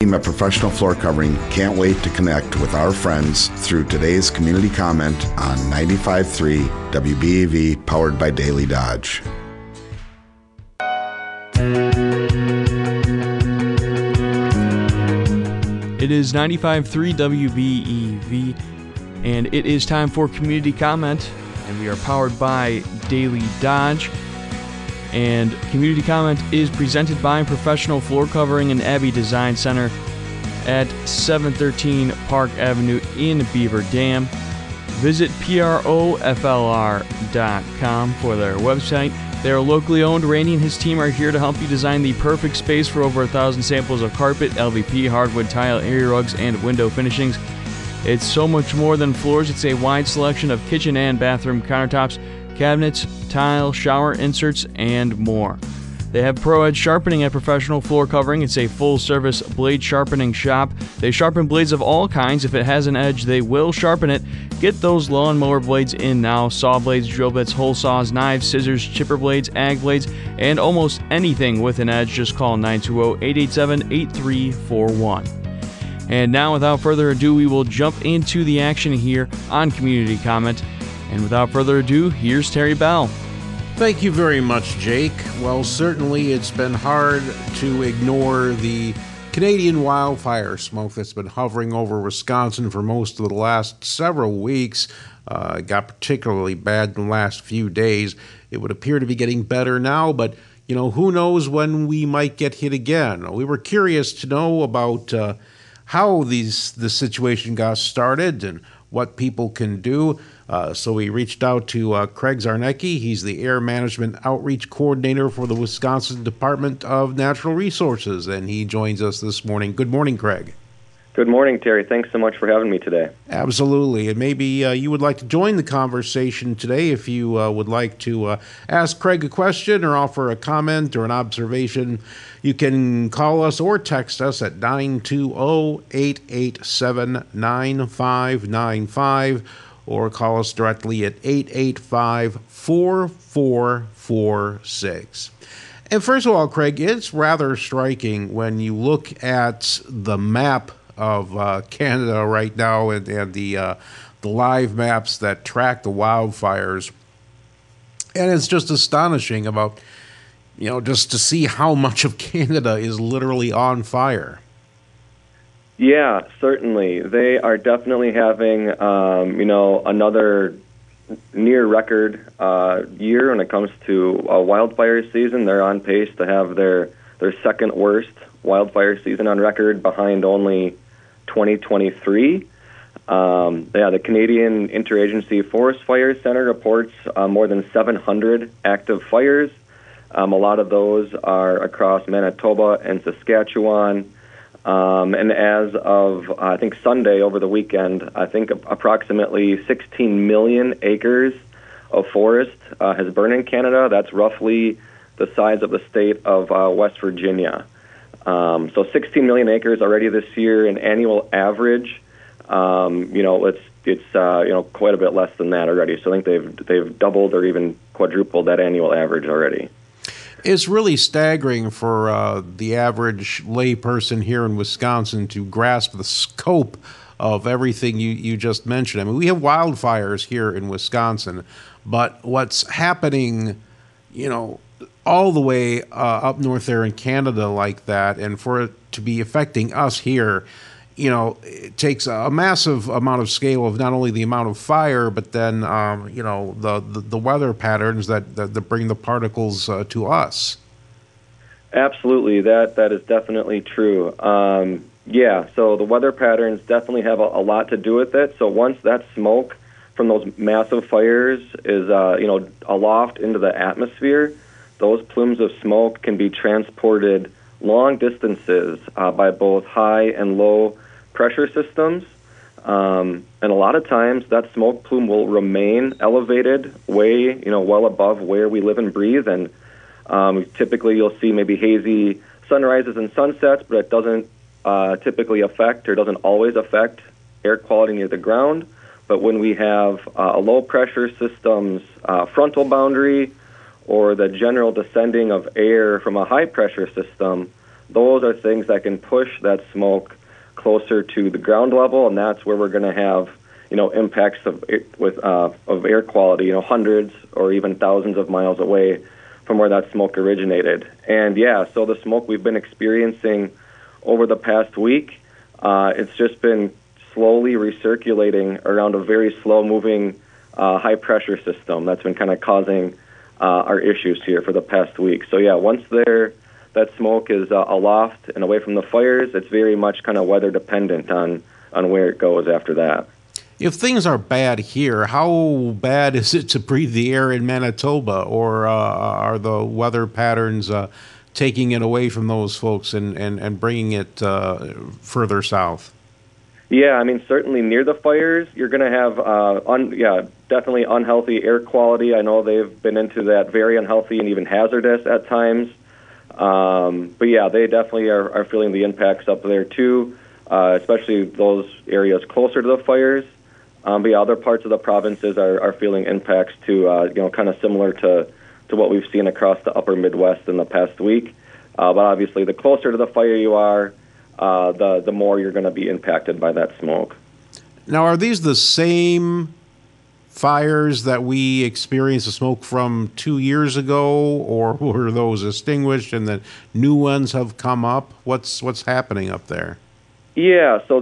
Team at Professional Floor Covering can't wait to connect with our friends through today's community comment on 95.3 WBEV, powered by Daily Dodge. It is 95.3 WBEV, and it is time for community comment, and we are powered by Daily Dodge. And community comment is presented by Professional Floor Covering and Abbey Design Center at 713 Park Avenue in Beaver Dam. Visit PROFLR.com for their website. They are locally owned. Randy and his team are here to help you design the perfect space for over 1,000 samples of carpet, LVP, hardwood, tile, area rugs, and window finishings. It's so much more than floors. It's a wide selection of kitchen and bathroom countertops, cabinets, tile, shower inserts, and more. They have Pro Edge Sharpening at Professional Floor Covering. It's a full-service blade sharpening shop. They sharpen blades of all kinds. If it has an edge, they will sharpen it. Get those lawnmower blades in now. Saw blades, drill bits, hole saws, knives, scissors, chipper blades, ag blades, and almost anything with an edge. Just call 920-887-8341. And now, without further ado, we will jump into the action here on Community Comment. And without further ado, here's Terry Bell. Thank you very much, Jake. Well, certainly it's been hard to ignore the Canadian wildfire smoke that's been hovering over Wisconsin for most of the last several weeks. It got particularly bad in the last few days. It would appear to be getting better now, but who knows when we might get hit again. We were curious to know about how the situation got started and what people can do. So we reached out to Craig Zarnecki. He's the Air Management Outreach Coordinator for the Wisconsin Department of Natural Resources, and he joins us this morning. Good morning, Craig. Good morning, Terry. Thanks so much for having me today. Absolutely. And maybe you would like to join the conversation today if you would like to ask Craig a question or offer a comment or an observation. You can call us or text us at 920-887-9595 or call us directly at 885-4446. And first of all, Craig, it's rather striking when you look at the map of Canada right now and the live maps that track the wildfires. And it's just astonishing about, just to see how much of Canada is literally on fire. Yeah, certainly. They are definitely having, another near record year when it comes to a wildfire season. They're on pace to have their second worst wildfire season on record, behind only 2023. The Canadian Interagency Forest Fire Center reports more than 700 active fires. A lot of those are across Manitoba and Saskatchewan. And as of, I think, Sunday over the weekend, I think approximately 16 million acres of forest has burned in Canada. That's roughly the size of the state of West Virginia. So 16 million acres already this year, an annual average. It's quite a bit less than that already. So I think they've doubled or even quadrupled that annual average already. It's really staggering for the average layperson here in Wisconsin to grasp the scope of everything you just mentioned. I mean, we have wildfires here in Wisconsin, but what's happening, all the way up north there in Canada like that, and for it to be affecting us here, it takes a massive amount of scale of not only the amount of fire, but then, the weather patterns that bring the particles to us. Absolutely. That is definitely true. So the weather patterns definitely have a lot to do with it. So once that smoke from those massive fires is, aloft into the atmosphere, those plumes of smoke can be transported long distances by both high and low pressure systems. And a lot of times that smoke plume will remain elevated way, well above where we live and breathe. And typically you'll see maybe hazy sunrises and sunsets, but it doesn't typically affect or doesn't always affect air quality near the ground. But when we have a low pressure system's frontal boundary or the general descending of air from a high pressure system, those are things that can push that smoke closer to the ground level, and that's where we're going to have, impacts of air quality, hundreds or even thousands of miles away from where that smoke originated. And so the smoke we've been experiencing over the past week, it's just been slowly recirculating around a very slow-moving high-pressure system that's been kind of causing our issues here for the past week. So once that smoke is aloft and away from the fires, it's very much kind of weather dependent on where it goes after that. If things are bad here, how bad is it to breathe the air in Manitoba, or are the weather patterns taking it away from those folks and bringing it further south? Yeah, I mean, certainly near the fires, you're going to have, definitely unhealthy air quality. I know they've been into that very unhealthy and even hazardous at times. But they definitely are feeling the impacts up there too, especially those areas closer to the fires. But other parts of the provinces are feeling impacts too, kind of similar to what we've seen across the upper Midwest in the past week. But obviously, the closer to the fire you are, the more you're going to be impacted by that smoke. Now, are these the same fires that we experienced the smoke from 2 years ago, or were those extinguished and the new ones have come up? What's happening up there? Yeah, so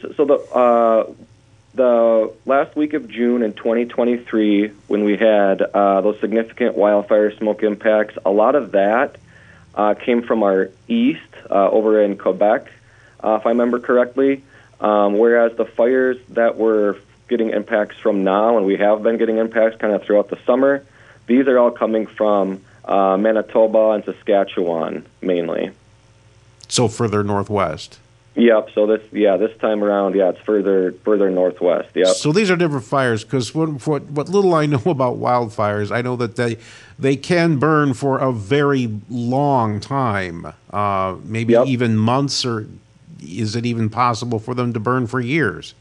the last week of June in 2023, when we had those significant wildfire smoke impacts, a lot of that came from our east, over in Quebec, if I remember correctly, whereas the fires that we're getting impacts from now, and we have been getting impacts kind of throughout the summer, these are all coming from Manitoba and Saskatchewan, mainly. So further northwest. Yep. So this time around, it's further northwest. Yep. So these are different fires, because what little I know about wildfires, I know that they can burn for a very long time, maybe even months, or is it even possible for them to burn for years?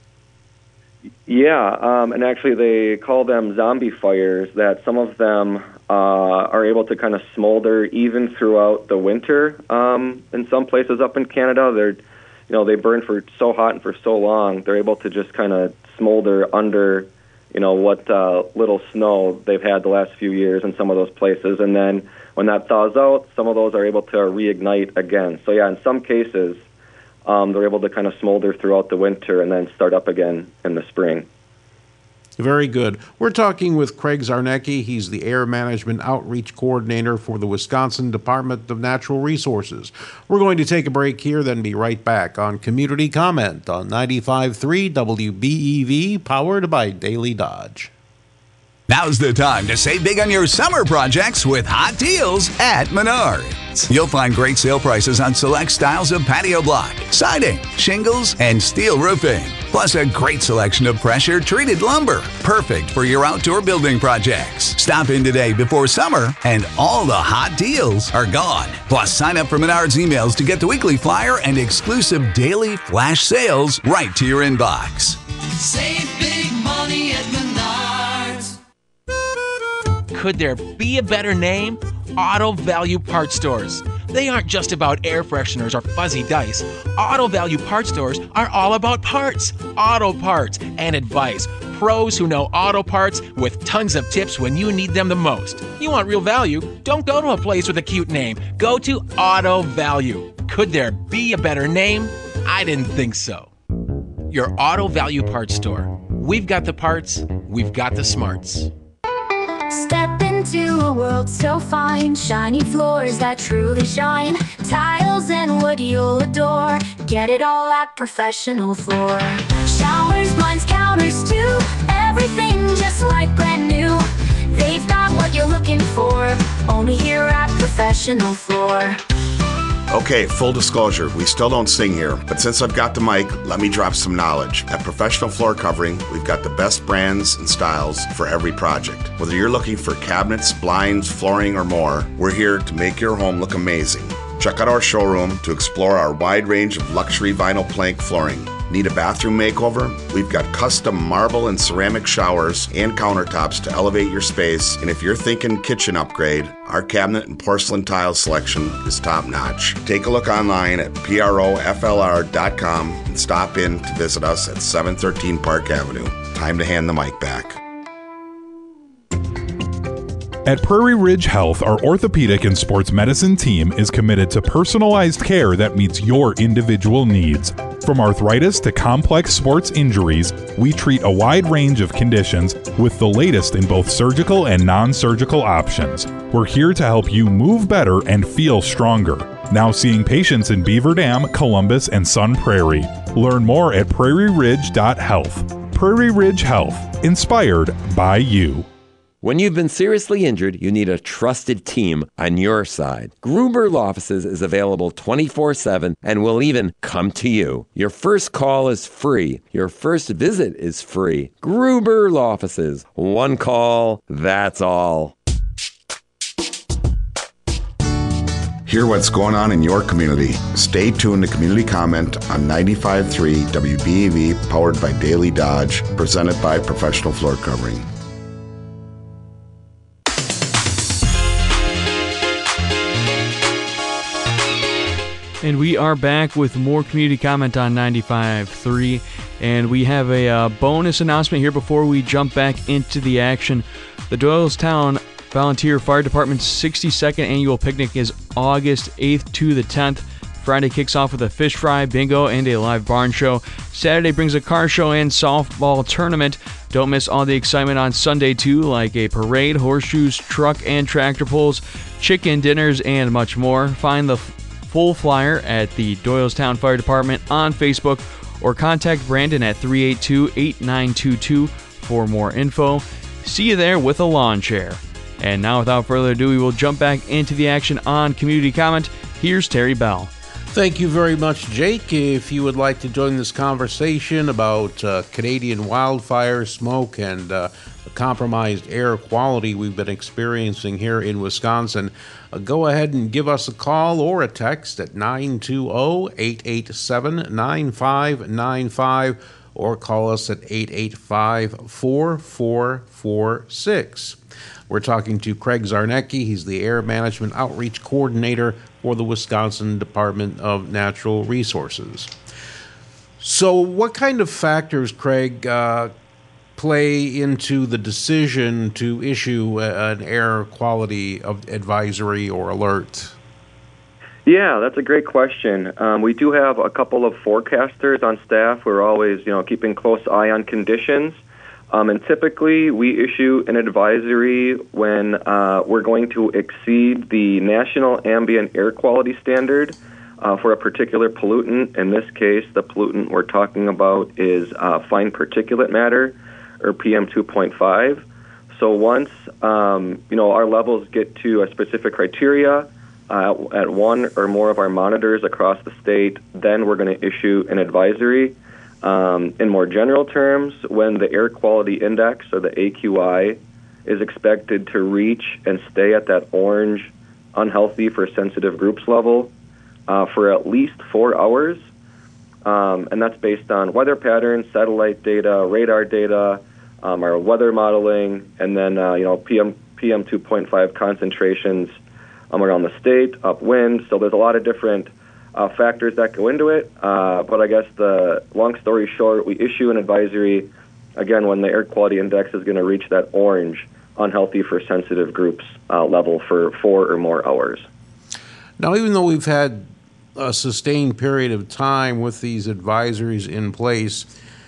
Yeah, and actually they call them zombie fires, that some of them are able to kind of smolder even throughout the winter. In some places up in Canada, they burn for so hot and for so long, they're able to just kind of smolder under, what little snow they've had the last few years in some of those places. And then when that thaws out, some of those are able to reignite again. So in some cases, they're able to kind of smolder throughout the winter and then start up again in the spring. Very good. We're talking with Craig Zarnecki. He's the Air Management Outreach Coordinator for the Wisconsin Department of Natural Resources. We're going to take a break here, then be right back on Community Comment on 95.3 WBEV, powered by Daily Dodge. Now's the time to save big on your summer projects with hot deals at Menards. You'll find great sale prices on select styles of patio block, siding, shingles, and steel roofing. Plus a great selection of pressure-treated lumber, perfect for your outdoor building projects. Stop in today before summer, and all the hot deals are gone. Plus, sign up for Menards emails to get the weekly flyer and exclusive daily flash sales right to your inbox. Save big money at Menards. Could there be a better name? Auto Value Parts Stores. They aren't just about air fresheners or fuzzy dice. Auto Value Parts Stores are all about parts, auto parts, and advice. Pros who know auto parts with tons of tips when you need them the most. You want real value? Don't go to a place with a cute name. Go to Auto Value. Could there be a better name? I didn't think so. Your Auto Value Parts Store. We've got the parts, we've got the smarts. Step into a world so fine, shiny floors that truly shine, tiles and wood you'll adore. Get it all at Professional Floor. Showers, blinds, counters too, everything just like brand new. They've got what you're looking for, only here at Professional Floor. Okay, full disclosure, we still don't sing here, but since I've got the mic, let me drop some knowledge. At Professional Floor Covering, we've got the best brands and styles for every project. Whether you're looking for cabinets, blinds, flooring, or more, we're here to make your home look amazing. Check out our showroom to explore our wide range of luxury vinyl plank flooring. Need a bathroom makeover? We've got custom marble and ceramic showers and countertops to elevate your space. And if you're thinking kitchen upgrade, our cabinet and porcelain tile selection is top notch. Take a look online at proflr.com and stop in to visit us at 713 Park Avenue. Time to hand the mic back. At Prairie Ridge Health, our orthopedic and sports medicine team is committed to personalized care that meets your individual needs. From arthritis to complex sports injuries, we treat a wide range of conditions with the latest in both surgical and non-surgical options. We're here to help you move better and feel stronger. Now seeing patients in Beaver Dam, Columbus, and Sun Prairie. Learn more at prairieridge.health. Prairie Ridge Health, inspired by you. When you've been seriously injured, you need a trusted team on your side. Gruber Law Offices is available 24/7 and will even come to you. Your first call is free. Your first visit is free. Gruber Law Offices. One call, that's all. Hear what's going on in your community. Stay tuned to Community Comment on 95.3 WBAV, powered by Daily Dodge, presented by Professional Floor Covering. And we are back with more Community Comment on 95.3. And we have a bonus announcement here before we jump back into the action. The Doylestown Volunteer Fire Department's 62nd annual picnic is August 8th to the 10th. Friday kicks off with a fish fry, bingo, and a live barn show. Saturday brings a car show and softball tournament. Don't miss all the excitement on Sunday, too, like a parade, horseshoes, truck and tractor pulls, chicken dinners, and much more. Find the full flyer at the Doylestown Fire Department on Facebook or contact Brandon at 382-8922 for more info. See you there with a lawn chair. And now, without further ado, we will jump back into the action on Community Comment. Here's Terry Bell. Thank you very much, Jake. If you would like to join this conversation about Canadian wildfire smoke and the compromised air quality we've been experiencing here in Wisconsin, go ahead and give us a call or a text at 920-887-9595 or call us at 885-4446. We're talking to Craig Zarnecki. He's the Air Management Outreach Coordinator for the Wisconsin Department of Natural Resources. So what kind of factors, Craig, play into the decision to issue an air quality advisory or alert? Yeah, that's a great question. We do have a couple of forecasters on staff who are always, keeping close eye on conditions. And typically, we issue an advisory when we're going to exceed the National Ambient Air Quality Standard for a particular pollutant. In this case, the pollutant we're talking about is fine particulate matter, or PM2.5. So once our levels get to a specific criteria at one or more of our monitors across the state, then we're going to issue an advisory. In more general terms, when the air quality index, or the AQI, is expected to reach and stay at that orange, unhealthy for sensitive groups level for at least 4 hours, and that's based on weather patterns, satellite data, radar data, our weather modeling, and then PM2.5 concentrations around the state, upwind. So there's a lot of different factors that go into it, but I guess the long story short, we issue an advisory, again, when the air quality index is going to reach that orange, unhealthy for sensitive groups level for 4 or more hours. Now, even though we've had a sustained period of time with these advisories in place,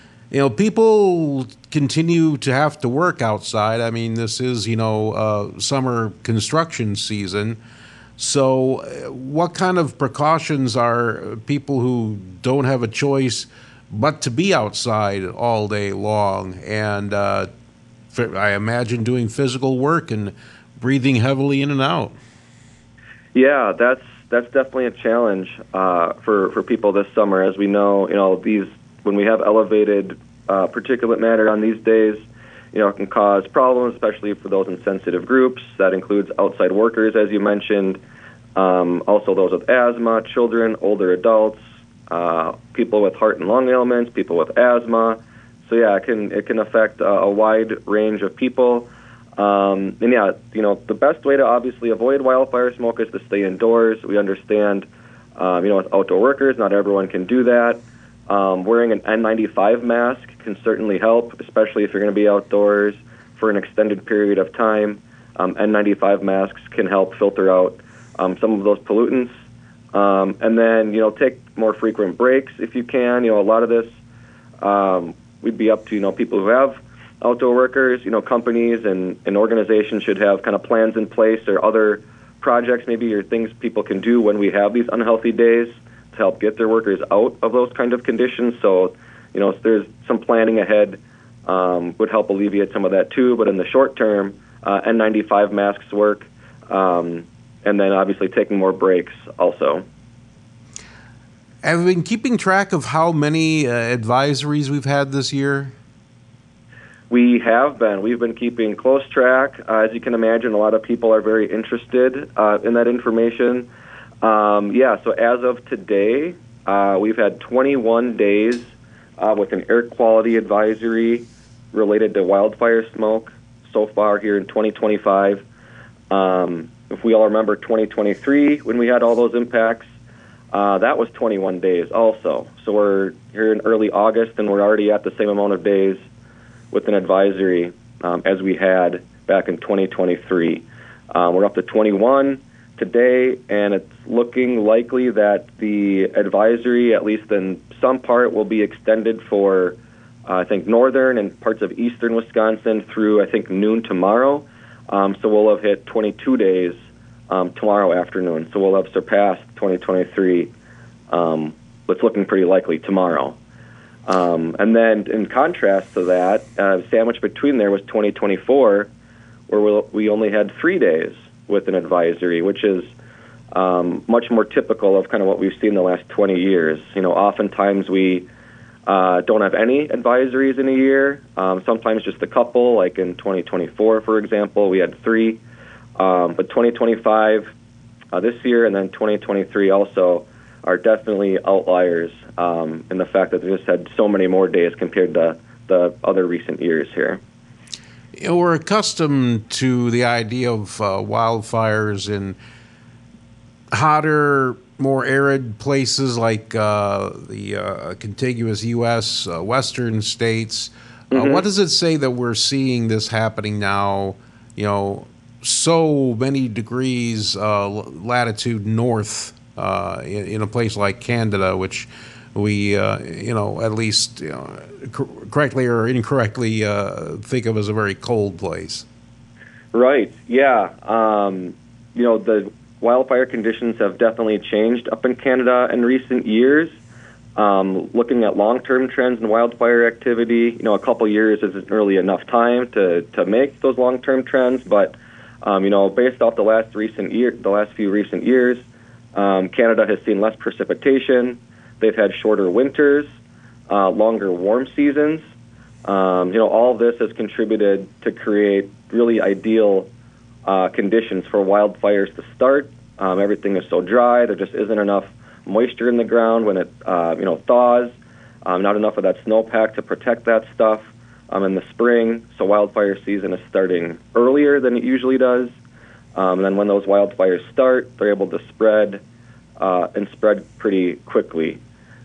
people continue to have to work outside. I mean, this is, summer construction season. So what kind of precautions are people who don't have a choice but to be outside all day long and I imagine doing physical work and breathing heavily in and out? Yeah, that's definitely a challenge for people this summer. As we know, when we have elevated particulate matter on these days, it can cause problems, especially for those in sensitive groups. That includes outside workers, as you mentioned, also those with asthma, children, older adults, people with heart and lung ailments, people with asthma. So yeah, it can affect a wide range of people. And yeah, the best way to obviously avoid wildfire smoke is to stay indoors. We understand, with outdoor workers, not everyone can do that. Wearing an N95 mask can certainly help, especially if you're going to be outdoors for an extended period of time. N95 masks can help filter out some of those pollutants. And then, take more frequent breaks if you can. A lot of this we'd be up to, people who have outdoor workers. Companies and organizations should have kind of plans in place or other projects maybe or things people can do when we have these unhealthy days to help get their workers out of those kind of conditions. So, if there's some planning ahead would help alleviate some of that too. But in the short term, N95 masks work. And then obviously taking more breaks also. Have you been keeping track of how many advisories we've had this year? We have been. We've been keeping close track. As you can imagine, a lot of people are very interested in that information. So as of today, we've had 21 days with an air quality advisory related to wildfire smoke so far here in 2025. If we all remember 2023, when we had all those impacts, that was 21 days also. So we're here in early August, and we're already at the same amount of days with an advisory as we had back in 2023. We're up to 21 today, and it's looking likely that the advisory, at least in some part, will be extended for, I think, northern and parts of eastern Wisconsin through, I think, noon tomorrow. So we'll have hit 22 days tomorrow afternoon. So we'll have surpassed 2023. It's looking pretty likely tomorrow. And then in contrast to that, sandwiched between there was 2024, where we only had 3 days with an advisory, which is much more typical of kind of what we've seen the last 20 years. Oftentimes we don't have any advisories in a year, sometimes just a couple, like in 2024, for example, we had 3. But 2025 this year and then 2023 also are definitely outliers in the fact that they just had so many more days compared to the other recent years here. We're accustomed to the idea of wildfires in hotter, more arid places like the contiguous U.S. Western states. What does it say that we're seeing this happening now, so many degrees latitude north in a place like Canada, which we, at least correctly or incorrectly think of as a very cold place? Right, yeah. The wildfire conditions have definitely changed up in Canada in recent years. Looking at long-term trends in wildfire activity, a couple years isn't really enough time to make those long-term trends, but based off the last few recent years, Canada has seen less precipitation. They've had shorter winters, longer warm seasons. All of this has contributed to create really ideal conditions for wildfires to start. Everything is so dry. There just isn't enough moisture in the ground when it thaws. Not enough of that snowpack to protect that stuff in the spring. So wildfire season is starting earlier than it usually does. And then when those wildfires start, they're able to spread pretty quickly.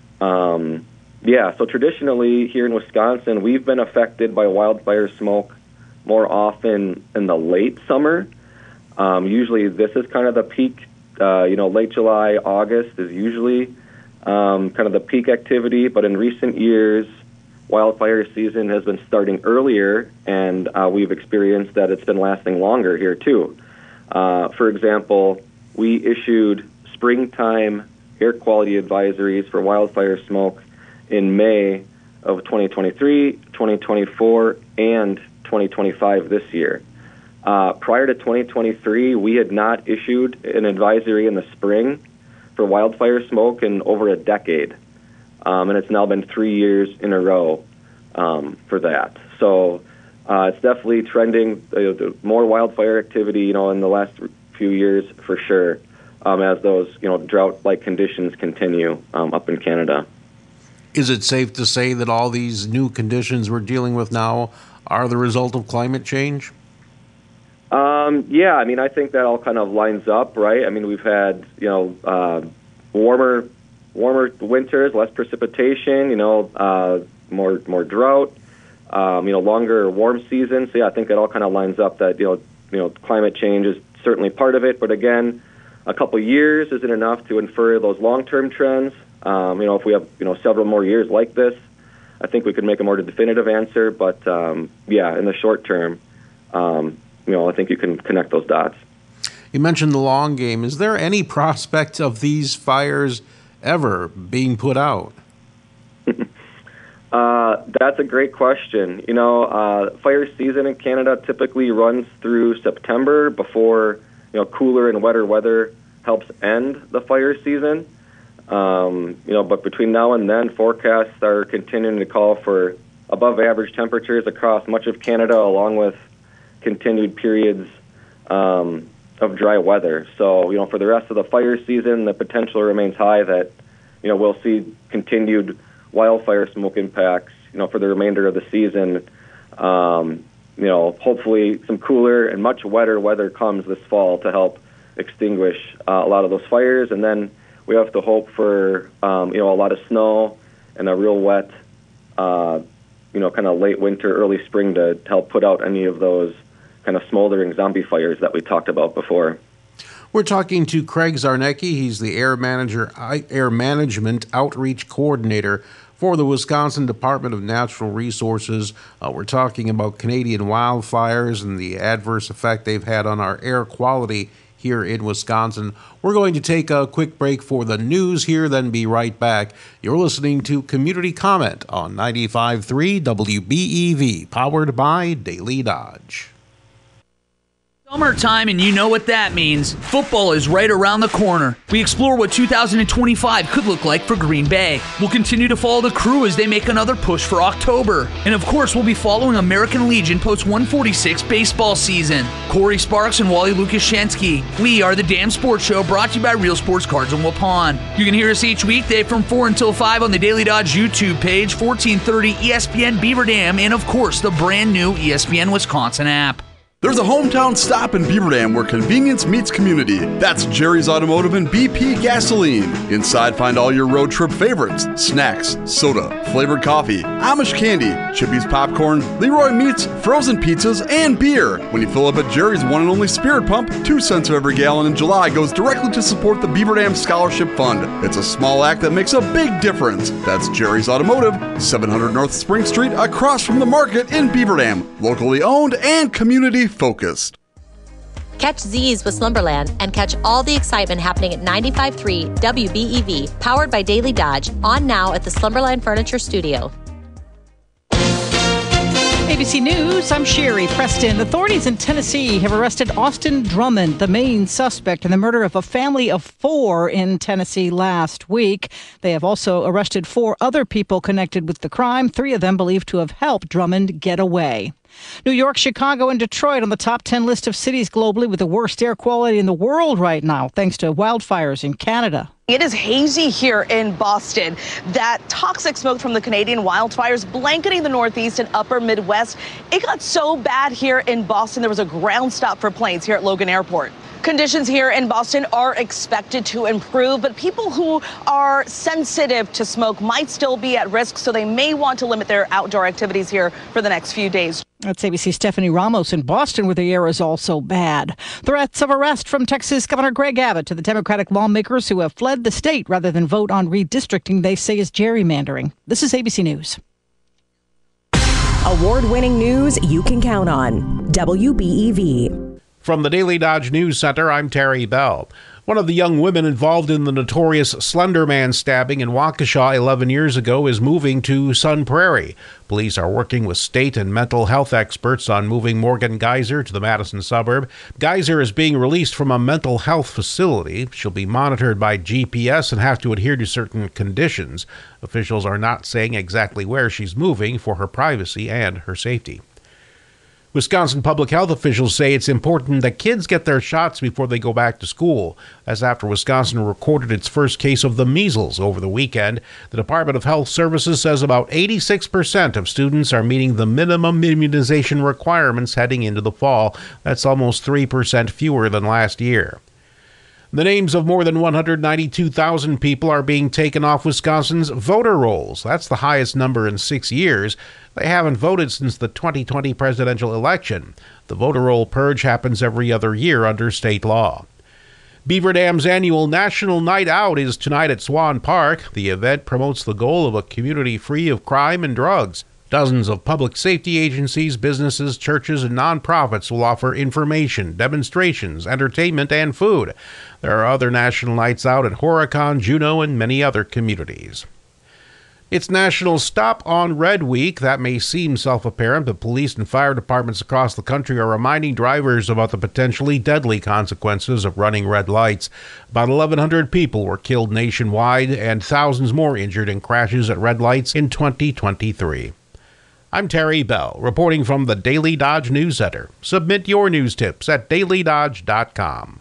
So traditionally here in Wisconsin, we've been affected by wildfire smoke more often in the late summer. Usually this is kind of the peak, late July, August is usually kind of the peak activity. But in recent years, wildfire season has been starting earlier, and we've experienced that it's been lasting longer here too. For example, we issued springtime air quality advisories for wildfire smoke in May of 2023, 2024, and 2025 this year. Prior to 2023, we had not issued an advisory in the spring for wildfire smoke in over a decade. And it's now been 3 years in a row for that. So it's definitely trending, more wildfire activity, in the last few years for sure. as those drought-like conditions continue up in Canada. Is it safe to say that all these new conditions we're dealing with now are the result of climate change? Yeah, I mean, I think that all kind of lines up, right? I mean, we've had, warmer winters, less precipitation, more drought, longer warm seasons. So, yeah, I think it all kind of lines up that, climate change is certainly part of it. But again, a couple years isn't enough to infer those long-term trends. If we have, several more years like this, I think we could make a more definitive answer. But, in the short term, I think you can connect those dots. You mentioned the long game. Is there any prospect of these fires ever being put out? That's a great question. Fire season in Canada typically runs through September before, cooler and wetter weather helps end the fire season. But between now and then, forecasts are continuing to call for above average temperatures across much of Canada, along with continued periods of dry weather. So, for the rest of the fire season, the potential remains high that, we'll see continued wildfire smoke impacts, for the remainder of the season. Hopefully some cooler and much wetter weather comes this fall to help extinguish a lot of those fires. And then we have to hope for, a lot of snow and a real wet, kind of late winter, early spring to help put out any of those kind of smoldering zombie fires that we talked about before. We're talking to Craig Zarnecki. He's the Air Management Outreach Coordinator for the Wisconsin Department of Natural Resources. We're talking about Canadian wildfires and the adverse effect they've had on our air quality here in Wisconsin. We're going to take a quick break for the news here, then be right back. You're listening to Community Comment on 95.3 WBEV, powered by Daily Dodge. Summertime, and you know what that means. Football is right around the corner. We explore what 2025 could look like for Green Bay. We'll continue to follow the Crew as they make another push for October. And of course, we'll be following American Legion post 146 baseball season. Corey Sparks and Wally Lukashansky. We are the Damn Sports Show, brought to you by Real Sports Cards in Waupun. You can hear us each weekday from 4 until 5 on the Daily Dodge YouTube page, 1430 ESPN Beaver Dam, and of course, the brand new ESPN Wisconsin app. There's a hometown stop in Beaver Dam where convenience meets community. That's Jerry's Automotive and BP Gasoline. Inside, find all your road trip favorites: snacks, soda, flavored coffee, Amish candy, Chippy's popcorn, Leroy meats, frozen pizzas, and beer. When you fill up at Jerry's one and only Spirit Pump, 2 cents of every gallon in July goes directly to support the Beaver Dam Scholarship Fund. It's a small act that makes a big difference. That's Jerry's Automotive, 700 North Spring Street, across from the market in Beaver Dam. Locally owned and community focused. Catch Z's with Slumberland and catch all the excitement happening at 95.3 WBEV, powered by Daily Dodge, on now at the Slumberland Furniture Studio. ABC News, I'm Sherry Preston. Authorities in Tennessee have arrested Austin Drummond, the main suspect in the murder of a family of 4 in Tennessee last week. They have also arrested 4 other people connected with the crime, 3 of them believed to have helped Drummond get away. New York, Chicago, and Detroit on the top 10 list of cities globally with the worst air quality in the world right now, thanks to wildfires in Canada. It is hazy here in Boston. That toxic smoke from the Canadian wildfires blanketing the Northeast and upper Midwest. It got so bad here in Boston, there was a ground stop for planes here at Logan Airport. Conditions here in Boston are expected to improve, but people who are sensitive to smoke might still be at risk, so they may want to limit their outdoor activities here for the next few days. That's ABC's Stephanie Ramos in Boston, where the air is also bad. Threats of arrest from Texas Governor Greg Abbott to the Democratic lawmakers who have fled the state rather than vote on redistricting they say is gerrymandering. This is ABC News. Award-winning news you can count on. WBEV. From the Daily Dodge News Center, I'm Terry Bell. One of the young women involved in the notorious Slender Man stabbing in Waukesha 11 years ago is moving to Sun Prairie. Police are working with state and mental health experts on moving Morgan Geyser to the Madison suburb. Geyser is being released from a mental health facility. She'll be monitored by GPS and have to adhere to certain conditions. Officials are not saying exactly where she's moving for her privacy and her safety. Wisconsin public health officials say it's important that kids get their shots before they go back to school. That's after Wisconsin recorded its first case of the measles over the weekend. The Department of Health Services says about 86% of students are meeting the minimum immunization requirements heading into the fall. That's almost 3% fewer than last year. The names of more than 192,000 people are being taken off Wisconsin's voter rolls. That's the highest number in 6 years. They haven't voted since the 2020 presidential election. The voter roll purge happens every other year under state law. Beaver Dam's annual National Night Out is tonight at Swan Park. The event promotes the goal of a community free of crime and drugs. Dozens of public safety agencies, businesses, churches, and nonprofits will offer information, demonstrations, entertainment, and food. There are other national nights out at Horicon, Juneau, and many other communities. It's National Stop on Red Week. That may seem self-apparent, but police and fire departments across the country are reminding drivers about the potentially deadly consequences of running red lights. About 1,100 people were killed nationwide and thousands more injured in crashes at red lights in 2023. I'm Terry Bell, reporting from the Daily Dodge News Center. Submit your news tips at dailydodge.com.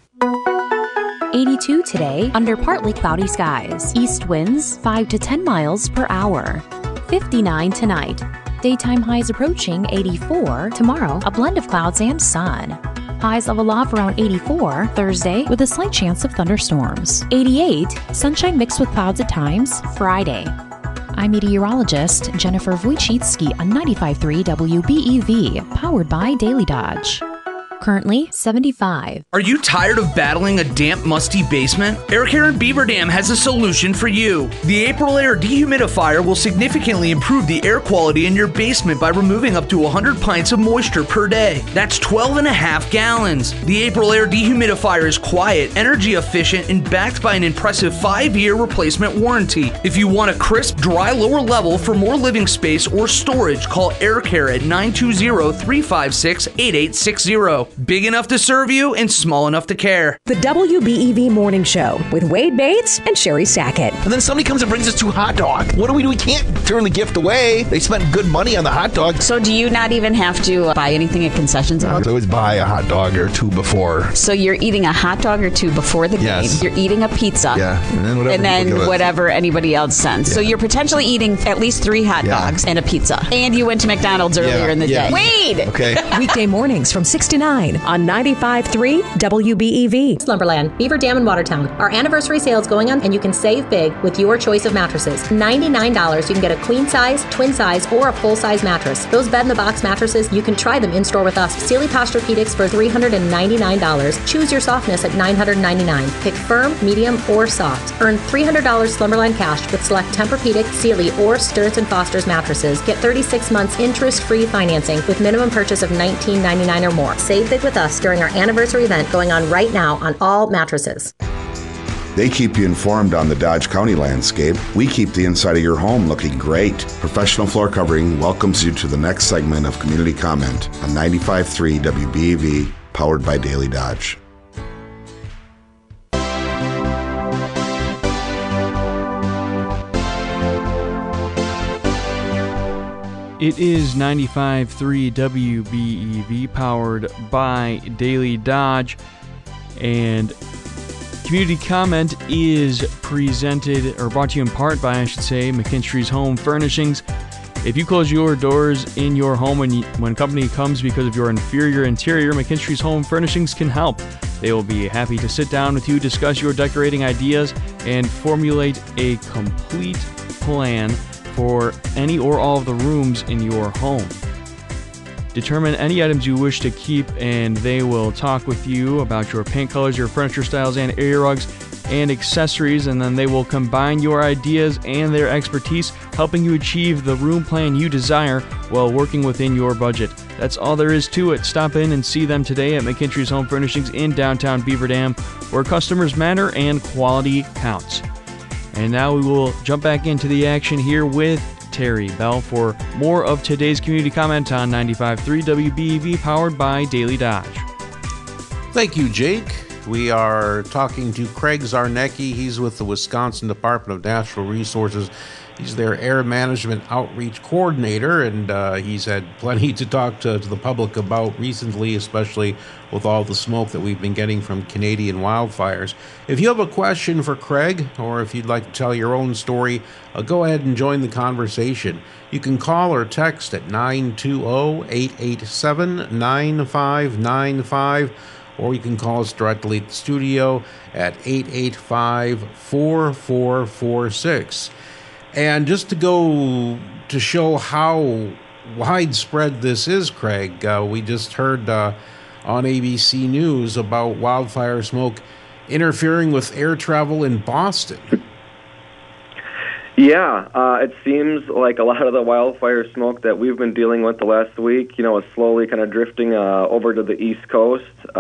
82 today, under partly cloudy skies. East winds 5 to 10 miles per hour. 59 tonight. Daytime highs approaching 84. Tomorrow, a blend of clouds and sun. Highs level off around 84 Thursday with a slight chance of thunderstorms. 88, sunshine mixed with clouds at times Friday. I'm meteorologist Jennifer Wojcicki on 95.3 WBEV, powered by Daily Dodge. Currently 75. Are you tired of battling a damp, musty basement? Air Care in Beaver Dam has a solution for you. The April Air Dehumidifier will significantly improve the air quality in your basement by removing up to 100 pints of moisture per day. That's 12.5 gallons. The April Air Dehumidifier is quiet, energy efficient, and backed by an impressive 5-year replacement warranty. If you want a crisp, dry lower level for more living space or storage, call Air Care at 920-356-8860. Big enough to serve you and small enough to care. The WBEV Morning Show with Wade Bates and Sherry Sackett. And then somebody comes and brings us 2 hot dogs. What do? We can't turn the gift away. They spent good money on the hot dog. So do you not even have to buy anything at concessions? I always buy a hot dog or 2 before. So you're eating a hot dog or 2 before the game. Yes. You're eating a pizza. Yeah. And then whatever anybody else sends. Yeah. So you're potentially eating at least 3 hot dogs and a pizza. And you went to McDonald's earlier in the day. Wade! Okay. Weekday mornings from 6 to 9 on 95.3 WBEV. Slumberland, Beaver Dam, and Watertown. Our anniversary sale is going on, and you can save big with your choice of mattresses. $99, you can get a queen size, twin size, or a full size mattress. Those bed-in-the-box mattresses, you can try them in-store with us. Sealy Posturepedics for $399. Choose your softness at $999. Pick firm, medium, or soft. Earn $300 Slumberland cash with select Tempur-Pedic, Sealy, or Stearns & Foster's mattresses. Get 36 months interest-free financing with minimum purchase of $19.99 or more. Save big with us during our anniversary event going on right now on all mattresses. They keep you informed on the Dodge County landscape. We keep the inside of your home looking great. Professional Floor Covering welcomes you to the next segment of Community Comment on 95.3 WBEV, powered by Daily Dodge. It is 95.3 WBEV, powered by Daily Dodge, and Community Comment is presented, or brought to you in part by, I should say, McKinstry's Home Furnishings. If you close your doors in your home when company comes because of your inferior interior, McKinstry's Home Furnishings can help. They will be happy to sit down with you, discuss your decorating ideas, and formulate a complete plan for any or all of the rooms in your home. Determine any items you wish to keep, and they will talk with you about your paint colors, your furniture styles, and area rugs and accessories, and then they will combine your ideas and their expertise, helping you achieve the room plan you desire while working within your budget. That's all there is to it. Stop in and see them today at McKinstry's Home Furnishings in downtown Beaver Dam, where customers matter and quality counts. And now we will jump back into the action here with Terry Bell for more of today's Community Comment on 95.3 WBEV, powered by Daily Dodge. Thank you, Jake. We are talking to Craig Zarnecki. He's with the Wisconsin Department of Natural Resources He's their air management outreach coordinator, and he's had plenty to talk to the public about recently, especially with all the smoke that we've been getting from Canadian wildfires. If you have a question for Craig, or if you'd like to tell your own story, go ahead and join the conversation. You can call or text at 920-887-9595, or you can call us directly at the studio at 885-4446. And just to go to show how widespread this is, Craig, we just heard on ABC News about wildfire smoke interfering with air travel in Boston. Yeah, it seems like a lot of the wildfire smoke that we've been dealing with the last week, is slowly kind of drifting over to the East Coast.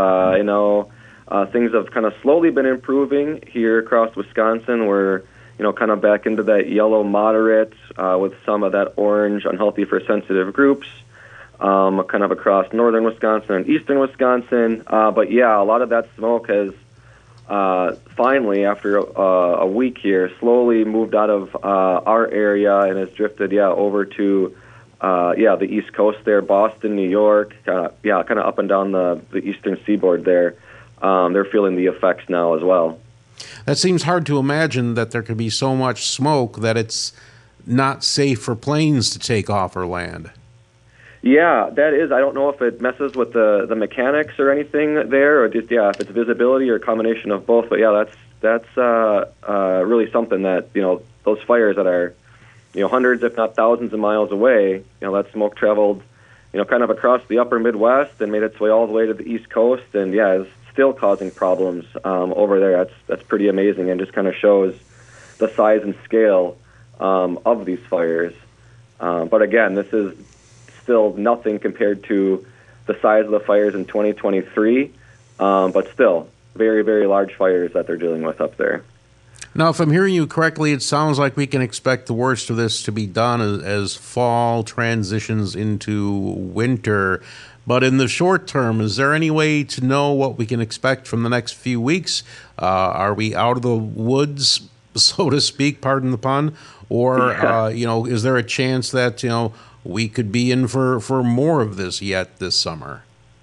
Things have kind of slowly been improving here across Wisconsin. We're kind of back into that yellow moderate with some of that orange unhealthy for sensitive groups, kind of across northern Wisconsin and eastern Wisconsin. But yeah, a lot of that smoke has finally, after a week here, slowly moved out of our area and has drifted, over to, the East Coast there, Boston, New York, kind of up and down the eastern seaboard there. They're feeling the effects now as well. That seems hard to imagine, that there could be so much smoke that it's not safe for planes to take off or land. Yeah, that is. I don't know if it messes with the mechanics or anything there, or just, if it's visibility or a combination of both. But yeah, that's really something that, those fires that are, hundreds if not thousands of miles away, that smoke traveled, kind of across the upper Midwest and made its way all the way to the East Coast, and is still causing problems over there. That's pretty amazing, and just kind of shows the size and scale of these fires. But again, this is still nothing compared to the size of the fires in 2023, but still very, very large fires that they're dealing with up there. Now, if I'm hearing you correctly, it sounds like we can expect the worst of this to be done as fall transitions into winter. But in the short term, is there any way to know what we can expect from the next few weeks? Are we out of the woods, so to speak, pardon the pun? Or, is there a chance that, we could be in for more of this yet this summer?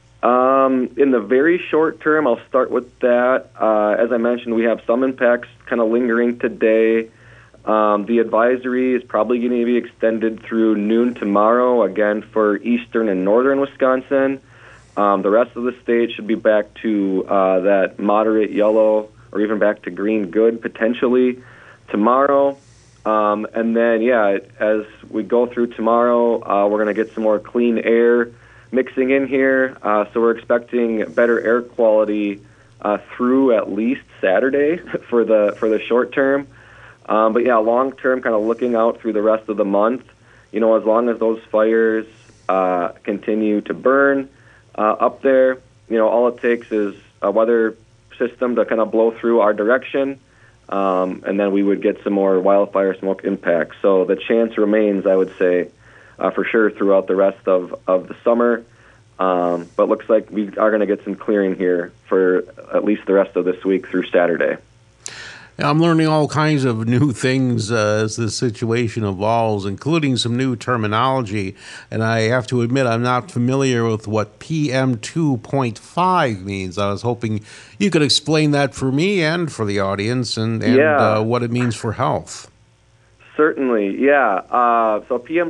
In the very short term, I'll start with that. As I mentioned, we have some impacts kind of lingering today. The advisory is probably going to be extended through noon tomorrow, again, for eastern and northern Wisconsin. The rest of the state should be back to that moderate yellow or even back to green good potentially tomorrow. And then, as we go through tomorrow, we're going to get some more clean air mixing in here. So we're expecting better air quality through at least Saturday for the short term. But long term, kind of looking out through the rest of the month, as long as those fires continue to burn up there, all it takes is a weather system to kind of blow through our direction, and then we would get some more wildfire smoke impacts. So the chance remains, I would say, for sure throughout the rest of the summer. But looks like we are going to get some clearing here for at least the rest of this week through Saturday. I'm learning all kinds of new things as the situation evolves, including some new terminology. And I have to admit, I'm not familiar with what PM 2.5 means. I was hoping you could explain that for me and for the audience, and what it means for health. Certainly, so PM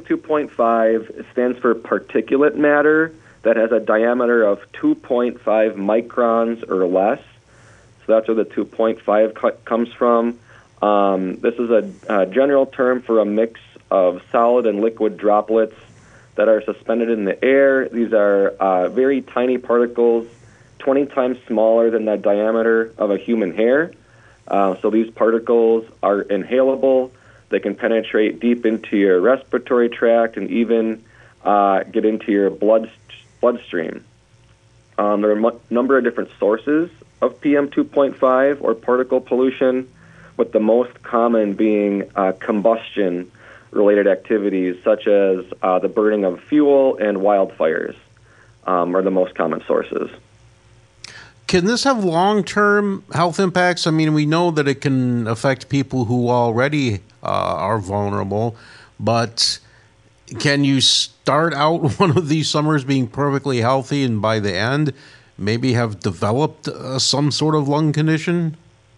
2.5 stands for particulate matter that has a diameter of 2.5 microns or less. So that's where the 2.5 comes from. This is a general term for a mix of solid and liquid droplets that are suspended in the air. These are very tiny particles, 20 times smaller than the diameter of a human hair. So these particles are inhalable. They can penetrate deep into your respiratory tract and even get into your bloodstream. There are a number of different sources of PM 2.5 or particle pollution, with the most common being combustion-related activities such as the burning of fuel and wildfires are the most common sources. Can this have long-term health impacts? I mean, we know that it can affect people who already are vulnerable, but can you start out one of these summers being perfectly healthy and by the end maybe have developed some sort of lung condition?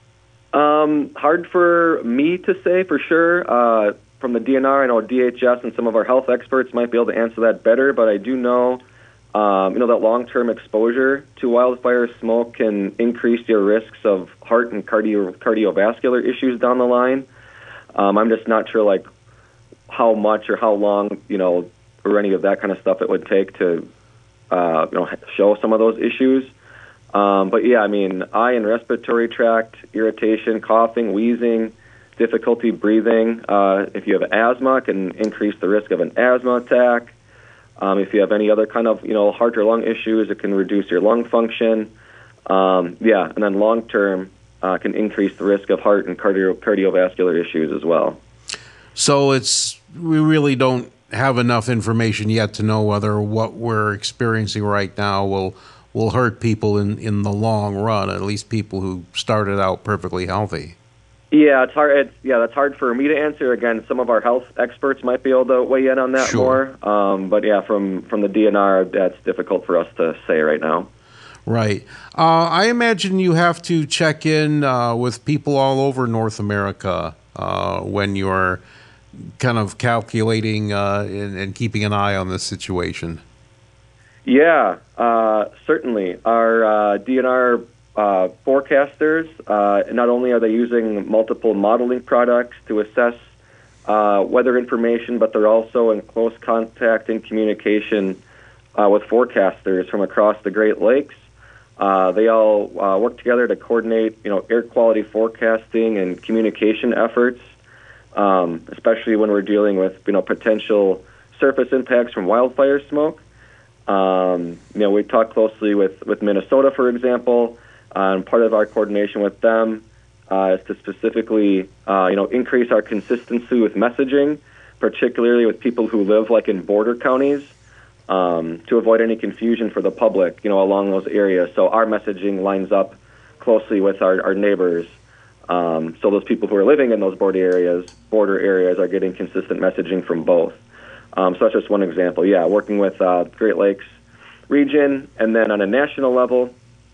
Hard for me to say for sure. From the DNR, I know DHS and some of our health experts might be able to answer that better, but I do know, that long-term exposure to wildfire smoke can increase your risks of heart and cardiovascular issues down the line. I'm just not sure, like, how much or how long, or any of that kind of stuff it would take to, show some of those issues. But yeah, I mean, eye and respiratory tract irritation, coughing, wheezing, difficulty breathing. If you have asthma, it can increase the risk of an asthma attack. If you have any other kind of, heart or lung issues, it can reduce your lung function. And then long term can increase the risk of heart and cardiovascular issues as well. So we really don't have enough information yet to know whether what we're experiencing right now will hurt people in the long run, at least people who started out perfectly healthy. Yeah, it's hard. That's hard for me to answer. Again, some of our health experts might be able to weigh in on that more. But yeah, from the DNR, that's difficult for us to say right now. Right. I imagine you have to check in with people all over North America when you're kind of calculating and keeping an eye on this situation. Yeah, certainly. Our DNR forecasters, not only are they using multiple modeling products to assess weather information, but they're also in close contact and communication with forecasters from across the Great Lakes. They all work together to coordinate, air quality forecasting and communication efforts, especially when we're dealing with, potential surface impacts from wildfire smoke. We talk closely with Minnesota, for example, and part of our coordination with them is to specifically, increase our consistency with messaging, particularly with people who live like in border counties, to avoid any confusion for the public, along those areas. So our messaging lines up closely with our neighbors. So those people who are living in those border areas are getting consistent messaging from both. So that's just one example. Yeah, working with Great Lakes region, and then on a national level,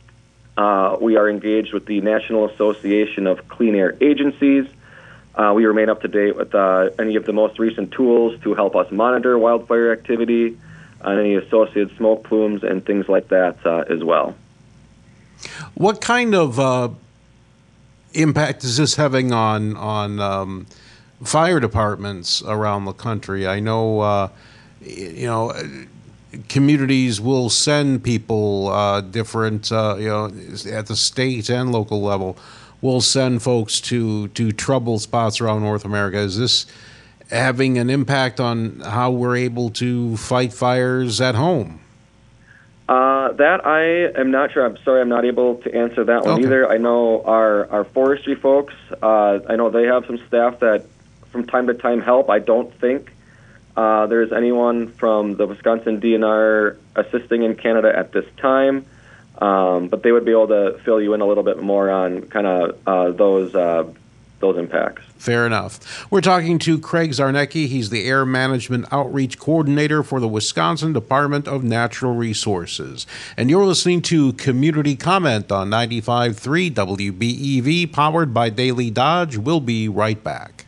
we are engaged with the National Association of Clean Air Agencies. We remain up to date with any of the most recent tools to help us monitor wildfire activity, and any associated smoke plumes and things like that as well. What kind of impact is this having on fire departments around the country? I know, communities will send people different, at the state and local level, will send folks to trouble spots around North America. Is this having an impact on how we're able to fight fires at home? That I am not sure. I'm sorry, I'm not able to answer that one either. I know our forestry folks, I know they have some staff that from time to time help. I don't think there's anyone from the Wisconsin DNR assisting in Canada at this time, but they would be able to fill you in a little bit more on kind of those impacts. Fair enough. We're talking to Craig Zarnecki. He's the Air Management Outreach Coordinator for the Wisconsin Department of Natural Resources. And you're listening to Community Comment on 95.3 WBEV, powered by Daily Dodge. We'll be right back.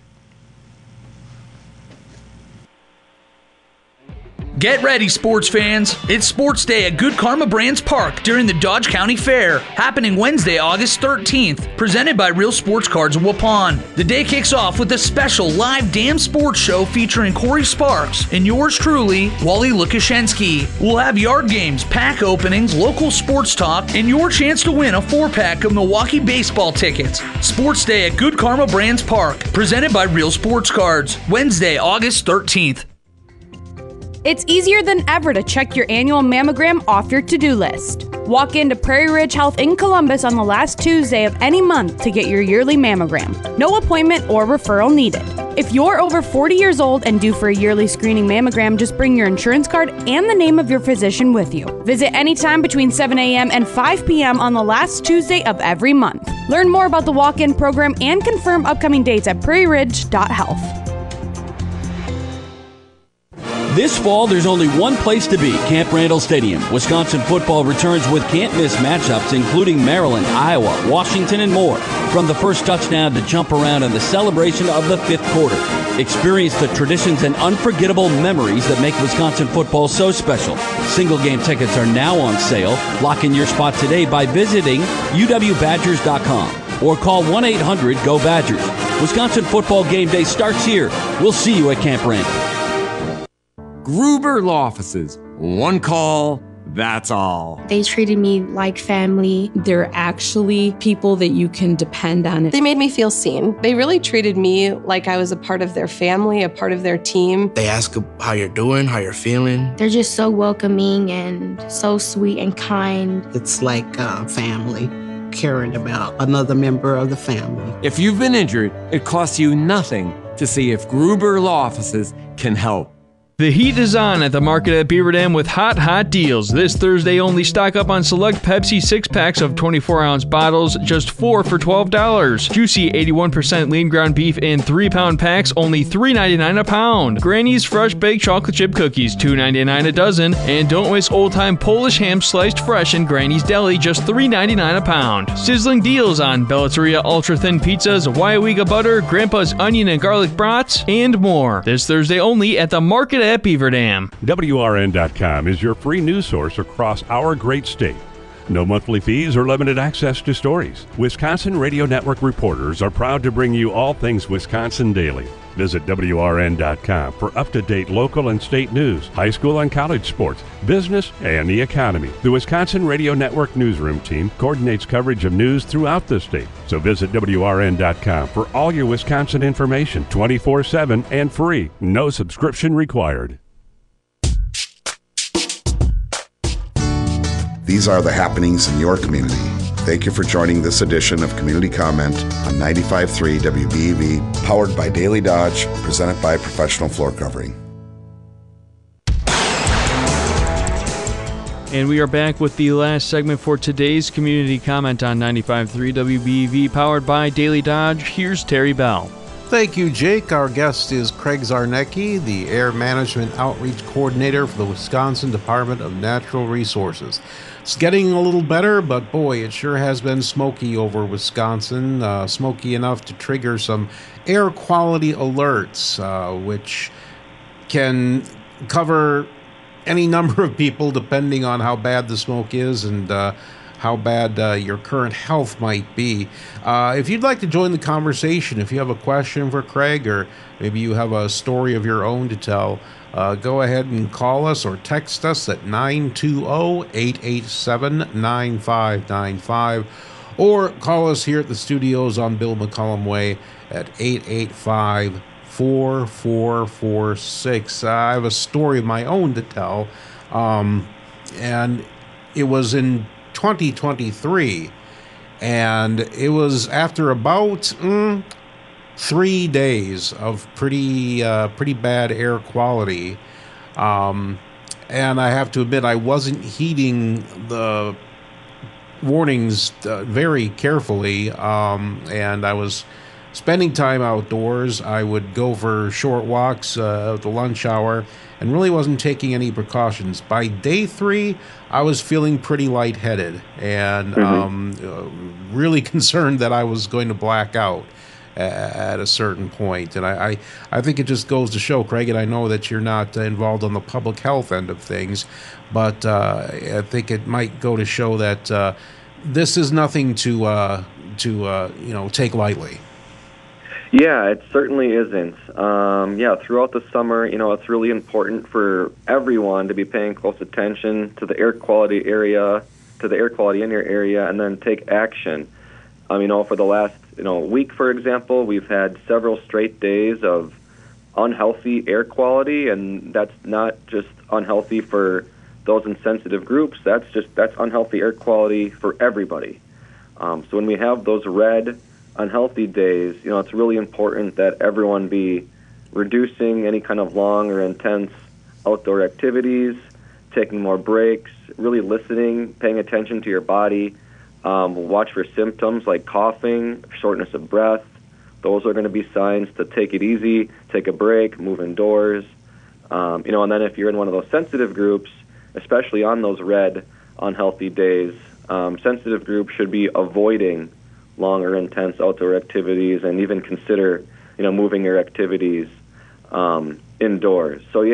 Get ready, sports fans. It's Sports Day at Good Karma Brands Park during the Dodge County Fair, happening Wednesday, August 13th, presented by Real Sports Cards of Waupun. The day kicks off with a special live Damn Sports show featuring Corey Sparks and yours truly, Wally Lukashensky. We'll have yard games, pack openings, local sports talk, and your chance to win a 4-pack of Milwaukee baseball tickets. Sports Day at Good Karma Brands Park, presented by Real Sports Cards, Wednesday, August 13th. It's easier than ever to check your annual mammogram off your to-do list. Walk into Prairie Ridge Health in Columbus on the last Tuesday of any month to get your yearly mammogram. No appointment or referral needed. If you're over 40 years old and due for a yearly screening mammogram, just bring your insurance card and the name of your physician with you. Visit anytime between 7 a.m. and 5 p.m. on the last Tuesday of every month. Learn more about the walk-in program and confirm upcoming dates at prairieridge.health. This fall, there's only one place to be, Camp Randall Stadium. Wisconsin football returns with can't-miss matchups, including Maryland, Iowa, Washington, and more. From the first touchdown to jump around and the celebration of the fifth quarter. Experience the traditions and unforgettable memories that make Wisconsin football so special. Single-game tickets are now on sale. Lock in your spot today by visiting uwbadgers.com or call 1-800-GO-BADGERS. Wisconsin football game day starts here. We'll see you at Camp Randall. Gruber Law Offices. One call, that's all. They treated me like family. They're actually people that you can depend on. They made me feel seen. They really treated me like I was a part of their family, a part of their team. They ask how you're doing, how you're feeling. They're just so welcoming and so sweet and kind. It's like family, caring about another member of the family. If you've been injured, it costs you nothing to see if Gruber Law Offices can help. The heat is on at the market at Beaver Dam with hot deals. This Thursday only, stock up on select Pepsi 6-packs of 24-ounce bottles, just 4 for $12. Juicy 81% lean ground beef in 3-pound packs, only $3.99 a pound. Granny's fresh baked chocolate chip cookies, $2.99 a dozen. And don't miss old-time Polish ham sliced fresh in Granny's Deli, just $3.99 a pound. Sizzling deals on Bellateria ultra-thin pizzas, Waiwiga butter, Grandpa's onion and garlic brats, and more. This Thursday only at the market at Beaver Dam. WRN.com is your free news source across our great state. No monthly fees or limited access to stories. Wisconsin Radio Network reporters are proud to bring you all things Wisconsin daily. Visit WRN.com for up-to-date local and state news, high school and college sports, business, and the economy. The Wisconsin Radio Network newsroom team coordinates coverage of news throughout the state. So visit WRN.com for all your Wisconsin information, 24/7 and free. No subscription required. These are the happenings in your community. Thank you for joining this edition of Community Comment on 95.3 WBEV, powered by Daily Dodge, presented by Professional Floor Covering. And we are back with the last segment for today's Community Comment on 95.3 WBEV, powered by Daily Dodge. Here's Terry Bell. Thank you, Jake. Our guest is Craig Zarnecki, the Air Management Outreach Coordinator for the Wisconsin Department of Natural Resources. It's getting a little better, but boy, it sure has been smoky over Wisconsin, smoky enough to trigger some air quality alerts, which can cover any number of people depending on how bad the smoke is and how bad your current health might be. If you'd like to join the conversation, if you have a question for Craig, or maybe you have a story of your own to tell, go ahead and call us or text us at 920-887-9595, or call us here at the studios on Bill McCollum Way at 885-4446. I have a story of my own to tell, and it was in 2023, and it was after about 3 days of pretty bad air quality, and I have to admit I wasn't heeding the warnings very carefully, and I was spending time outdoors. I would go for short walks at the lunch hour and really wasn't taking any precautions. By day 3, I was feeling pretty lightheaded and really concerned that I was going to black out at a certain point. And I think it just goes to show, Craig, and I know that you're not involved on the public health end of things, but I think it might go to show that this is nothing to take lightly. Yeah, it certainly isn't. Throughout the summer, it's really important for everyone to be paying close attention to the air quality in your area, and then take action. For the last, week, for example, we've had several straight days of unhealthy air quality, and that's not just unhealthy for those in sensitive groups. That's unhealthy air quality for everybody. So when we have those red unhealthy days, it's really important that everyone be reducing any kind of long or intense outdoor activities, taking more breaks, really listening, paying attention to your body. Watch for symptoms like coughing, shortness of breath. Those are going to be signs to take it easy, take a break, move indoors. And then if you're in one of those sensitive groups, especially on those red unhealthy days, sensitive groups should be avoiding long or intense outdoor activities and even consider, moving your activities indoors. So,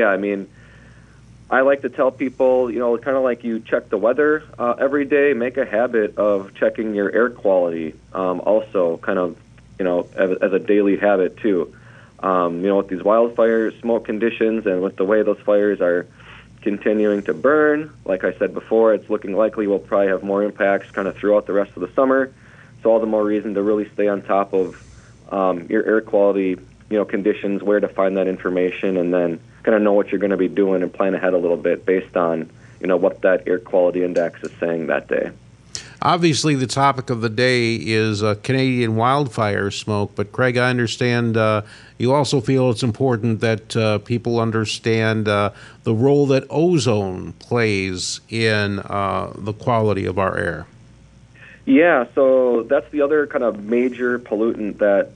I like to tell people, kind of like you check the weather every day, make a habit of checking your air quality also kind of, as a daily habit too. With these wildfire smoke conditions and with the way those fires are continuing to burn, like I said before, it's looking likely we'll probably have more impacts kind of throughout the rest of the summer. So all the more reason to really stay on top of your air quality, conditions, where to find that information, and then kind of know what you're going to be doing and plan ahead a little bit based on, what that air quality index is saying that day. Obviously, the topic of the day is Canadian wildfire smoke, but Craig, I understand you also feel it's important that people understand the role that ozone plays in the quality of our air. Yeah, so that's the other kind of major pollutant that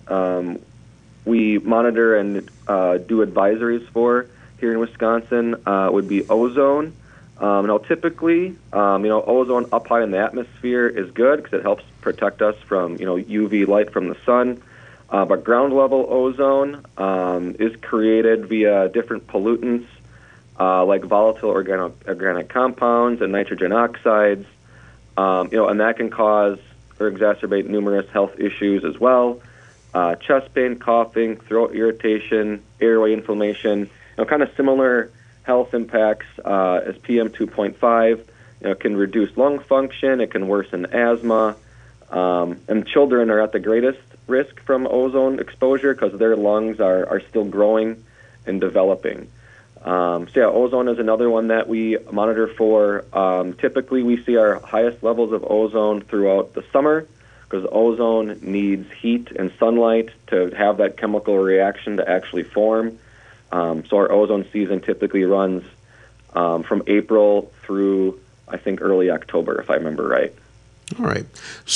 we monitor and do advisories for here in Wisconsin would be ozone. Now, typically, ozone up high in the atmosphere is good because it helps protect us from, UV light from the sun. But ground level ozone is created via different pollutants like volatile organic compounds and nitrogen oxides. And that can cause or exacerbate numerous health issues as well. Chest pain, coughing, throat irritation, airway inflammation, kind of similar health impacts as PM 2.5. It can reduce lung function, it can worsen asthma, and children are at the greatest risk from ozone exposure because their lungs are still growing and developing. Ozone is another one that we monitor for. Typically, we see our highest levels of ozone throughout the summer because ozone needs heat and sunlight to have that chemical reaction to actually form. So our ozone season typically runs from April through, I think, early October, if I remember right. All right.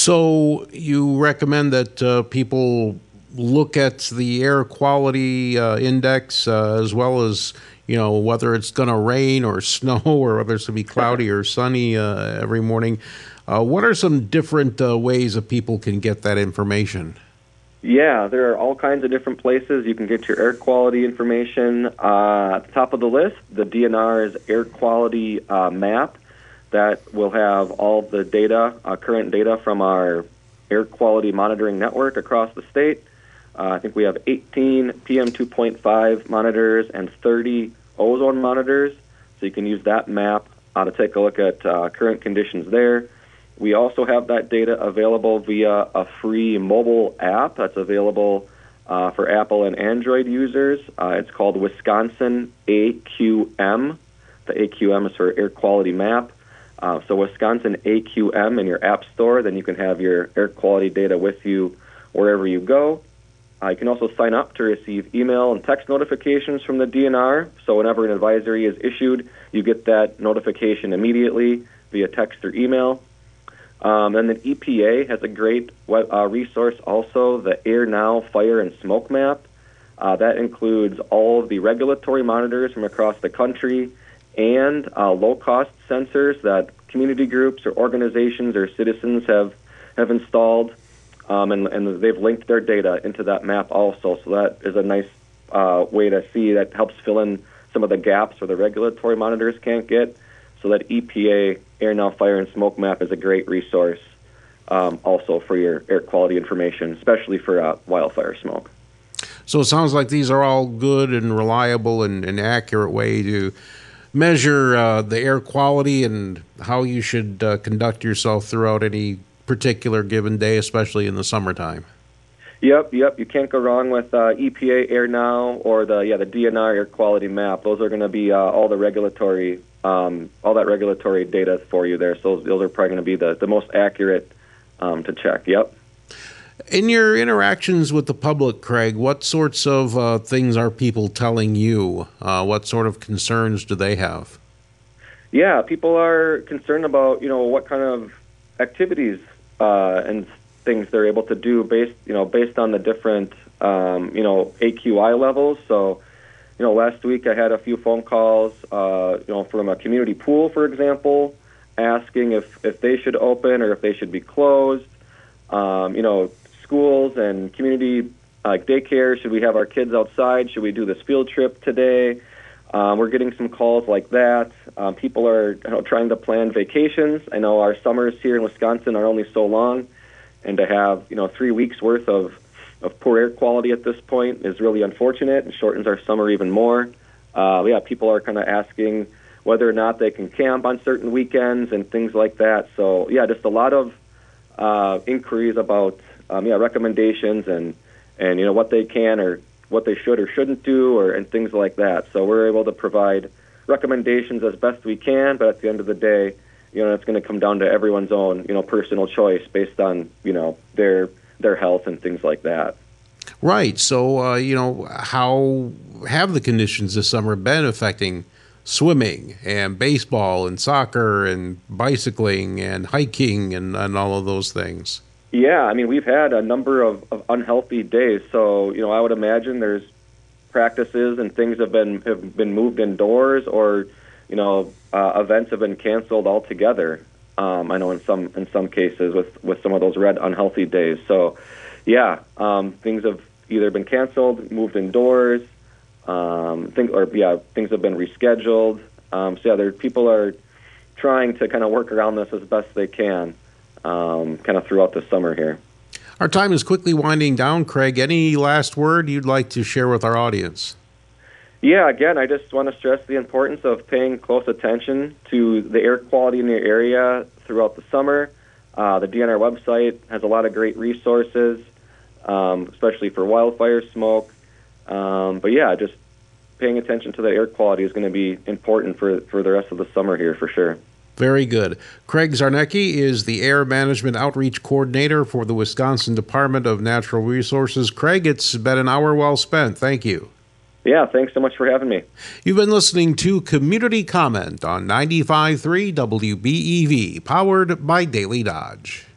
So you recommend that people look at the air quality index as well as, whether it's going to rain or snow or whether it's going to be cloudy or sunny every morning. What are some different ways that people can get that information? Yeah, there are all kinds of different places you can get your air quality information. At the top of the list, the DNR's air quality map that will have all the data, current data from our air quality monitoring network across the state. I think we have 18 PM 2.5 monitors and 30 ozone monitors, so you can use that map to take a look at current conditions there. We also have that data available via a free mobile app that's available for Apple and Android users. It's called Wisconsin AQM. The AQM is for Air Quality Map. So Wisconsin AQM in your app store, then you can have your air quality data with you wherever you go. You can also sign up to receive email and text notifications from the DNR. So whenever an advisory is issued, you get that notification immediately via text or email. And then EPA has a great resource also, the Air Now Fire and Smoke Map. That includes all of the regulatory monitors from across the country and low-cost sensors that community groups or organizations or citizens have installed, and they've linked their data into that map also. So that is a nice way to see that helps fill in some of the gaps where the regulatory monitors can't get. So that EPA Air Now Fire and Smoke Map is a great resource also for your air quality information, especially for wildfire smoke. So it sounds like these are all good and reliable and accurate way to measure the air quality and how you should conduct yourself throughout any particular given day, especially in the summertime. Yep. You can't go wrong with EPA Air Now or the DNR air quality map. Those are going to be all that regulatory data for you there. So those are probably going to be the most accurate to check. Yep. In your interactions with the public, Craig, what sorts of things are people telling you? What sort of concerns do they have? Yeah, people are concerned about what kind of activities and things they're able to do based on the different AQI levels. So last week I had a few phone calls from a community pool, for example, asking if they should open or if they should be closed. Schools and community daycare, should we have our kids outside? Should we do this field trip today? We're getting some calls like that. People are trying to plan vacations. I know our summers here in Wisconsin are only so long, and to have 3 weeks worth of poor air quality at this point is really unfortunate and shortens our summer even more. People are kind of asking whether or not they can camp on certain weekends and things like that. So just a lot of inquiries about recommendations and what they can or what they should or shouldn't do and things like that. So we're able to provide recommendations as best we can, but at the end of the day, it's going to come down to everyone's own personal choice based on their health and things like that. Right. So how have the conditions this summer been affecting swimming and baseball and soccer and bicycling and hiking and all of those things? Yeah, I mean, we've had a number of unhealthy days. So, I would imagine there's practices and things have been moved indoors, or, events have been canceled altogether. I know in some cases with some of those red unhealthy days. So, things have either been canceled, moved indoors, things have been rescheduled. People are trying to kind of work around this as best they can. Kind of throughout the summer here. Our time is quickly winding down, Craig. Any last word you'd like to share with our audience? Yeah, again, I just want to stress the importance of paying close attention to the air quality in your area throughout the summer. The DNR website has a lot of great resources, especially for wildfire smoke. Just paying attention to the air quality is going to be important for the rest of the summer here for sure. Very good. Craig Zarnecki is the Air Management Outreach Coordinator for the Wisconsin Department of Natural Resources. Craig, it's been an hour well spent. Thank you. Yeah, thanks so much for having me. You've been listening to Community Comment on 95.3 WBEV, powered by Daily Dodge.